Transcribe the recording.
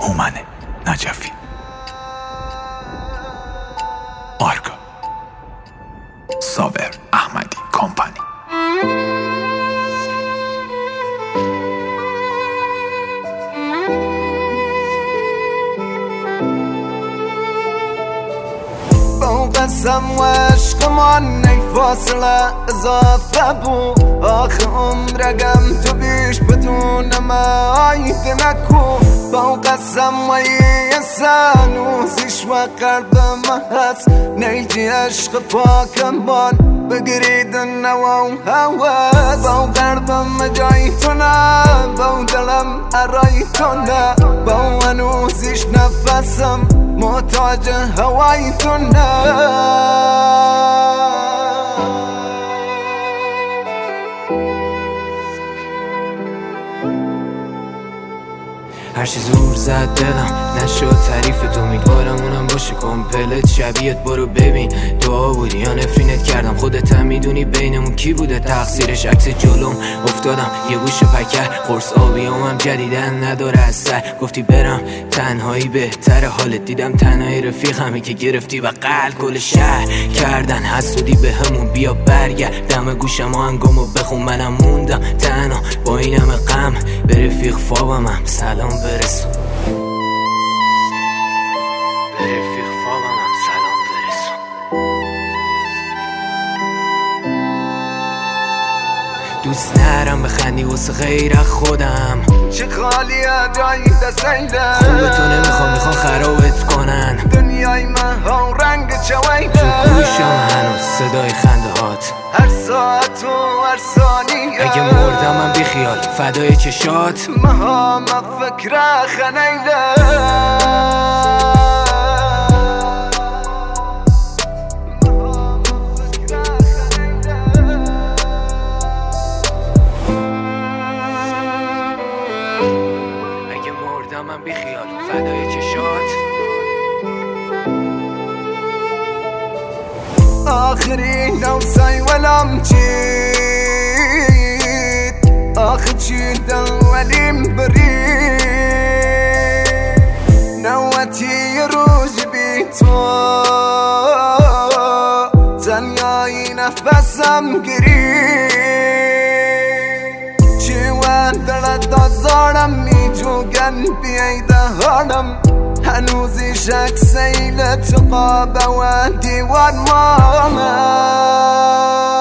هومن نجفی، آرکا، صابر احمدی کمپانی. قسم و عشقمان ای فاصله اضافه بو، آخه عمرگم تو بیش بدون مایی نکو. با قسم و سنوزیش و قلبم هست، نیجی عشق پاکمان بگرید نوا و هوس. با قلبم جای تو نه، با دلم ارای تو نه، با هنوزیش نفسم محتاج هوای تو نه. هرچی زور زد دلم نشد تعریف تو، امیدوارم اونم باشه کمپلت شبیهت. برو ببین دعا بودی یا نفرینت کردم، خودت هم میدونی بینمون کی بوده تقصیرش. عکس جلوم افتادم یه گوشه پکر، قرص آبیامم جدیدن نداره از سر. گفتی برم تنهایی بهتره، حالت دیدم تنهایی رفیقمی که گرفتی و قلب کل شهر کردن حسودی به همون. بیا برگرد دم گوشم آهنگامو بخون، منم موندم تنها با این همه غم. به رفیق فابم هم سلام برسون، به رفیق فابم هم سلام برسون. دوست نرم بخندی واسه غیر خودم، چه خالیه جایی دستیده. خوبه تو نمیخوام خرابت کنن، دنیای من ها رنگ چویده. تو گوشم هنوز صدای خنده هات، هر ساعت و هر ثانیه. اگه مردم من بی خیال فدای چشات. مها فکر خنیده. اگه مردم من بی خیال فدای چشات. آخری نوسای ولم چید، آخر چیدم ولیم برید. نوتی روز بی تو تنیایی نفسم گرید. چی و دلت دازارم می جوگن بیایده هارم، هنوزیش عکس ایلت قابه و دیوان مامه.